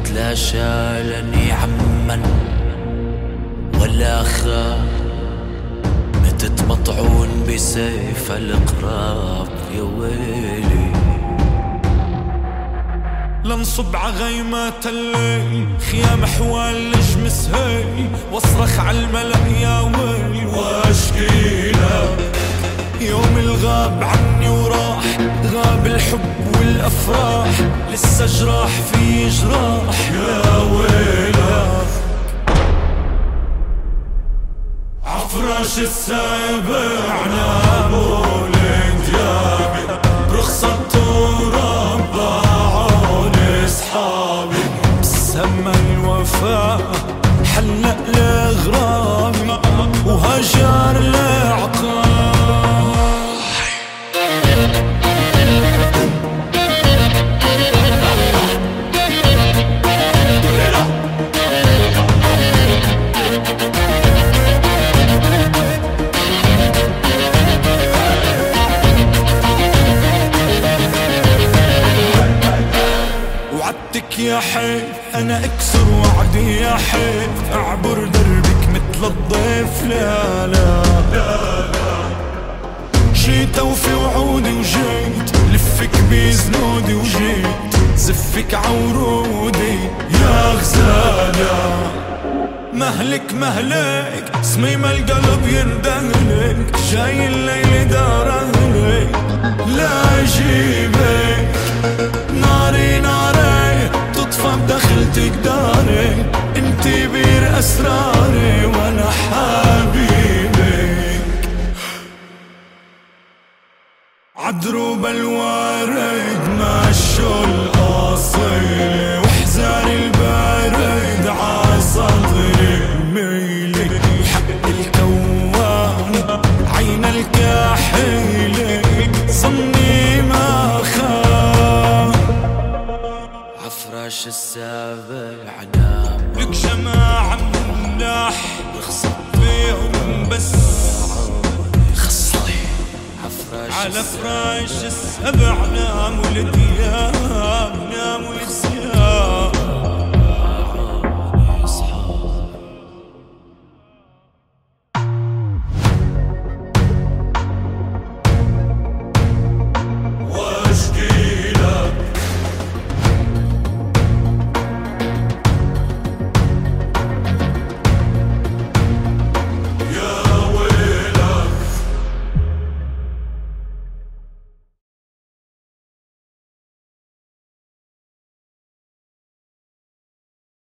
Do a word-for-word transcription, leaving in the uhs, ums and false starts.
لا شالني عمن ولا خال، متت مطعون بسيف القراب يا ويلي. لنصب عغيمات الليل خيام حوال لجمس هيل، واصرخ عالملأ يا ويل واشكي لك. يوم الغاب عني وراح، غاب الحب والافراح، لسه جراح في جراح يا ويلك. عفراش السابع ناموا لديابي، برخصة تراب باعون اصحابي، بسما الوفاء حلق لغرامي وهجر العقاب. وعدتك يا حيف انا اكسر وعدي يا حيف، اعبر دربك مثل الضيف. لا لا جيت اوفي وعودي وجيت لفك بزنودي، وجيت زفك عورودي يا غزالة. مهلك مهلك صميم القلب يندهلك، جاي الليل دار اهلك لا اجيبك. ناري ناري تطفى بدخلتك داري، انتي بير اسراري وانا حبيبك. عدروب الوارد مشوا القصيل، وحزان البارد عصدري ميلي. حق الكوان عين الكحيل، ظني ما خان. عفراش السابع نام لك جماعة ملاح بخصب فيهم بس، خصلي عفراش على فراش السبع ناموا لدياب، ناموا للسبع.